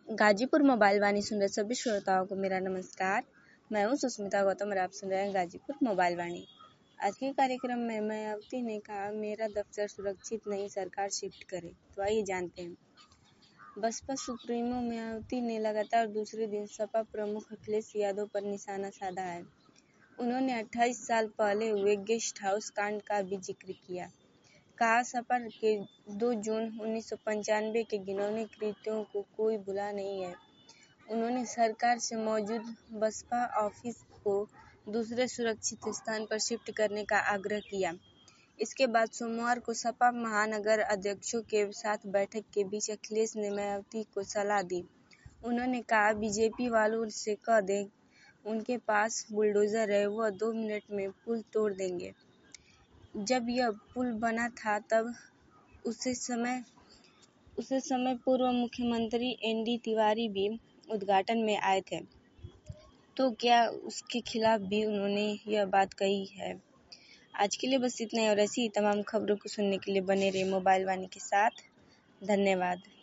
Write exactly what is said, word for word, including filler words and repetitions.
Ghazipur mobile वाणी सुन रहे सभी श्रोताओं को मेरा नमस्कार। मैं हूं सुष्मिता गौतम और आप सुन रहे हैं गाजीपुर मोबाइल वाणी। आज के कार्यक्रम में मायावती ने कहा, मेरा दफ्तर सुरक्षित नहीं, सरकार शिफ्ट करे। तो आइए जानते हैं। बसपा सुप्रीमो मायावती ने लगातार दूसरे दिन सपा प्रमुख अखिलेश यादव पर निशाना साधा है। उन्होंने अट्ठाईस साल पहले हुए गेस्ट हाउस कांड का भी जिक्र किया। कहा, सपा के दो जून उन्नीस सौ पंचानवे के घिनौने कृत्यों को कोई भुला नहीं है। उन्होंने सरकार से मौजूद बसपा ऑफिस को दूसरे सुरक्षित स्थान पर शिफ्ट करने का आग्रह किया। इसके बाद सोमवार को सपा महानगर अध्यक्षों के साथ बैठक के बीच अखिलेश ने मायावती को सलाह दी। उन्होंने कहा, बीजेपी वालों से कह दें, उनके पास बुलडोजर है, वह दो मिनट में पुल तोड़ देंगे। जब यह पुल बना था तब उसे समय उसे समय पूर्व मुख्यमंत्री एन डी तिवारी भी उद्घाटन में आए थे, तो क्या उसके खिलाफ भी उन्होंने यह बात कही है। आज के लिए बस इतना ही और ऐसी ही तमाम खबरों को सुनने के लिए बने रहिए मोबाइल वाणी के साथ। धन्यवाद।